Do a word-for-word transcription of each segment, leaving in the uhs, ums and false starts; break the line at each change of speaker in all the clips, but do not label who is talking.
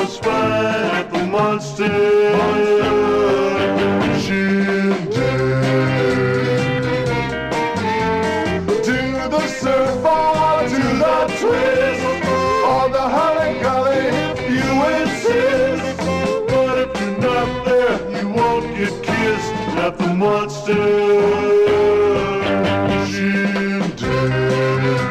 a spy at the monster shindig. To the surf or to the twist, or the holly golly you insist. But if you're not there, you won't get kissed at the monster shindig.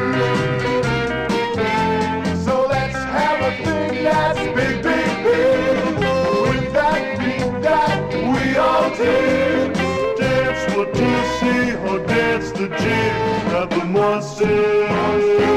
So let's have a thing that's big, big, big, with that beat that we all did. Dance for Tootsie or dance the jig at the monster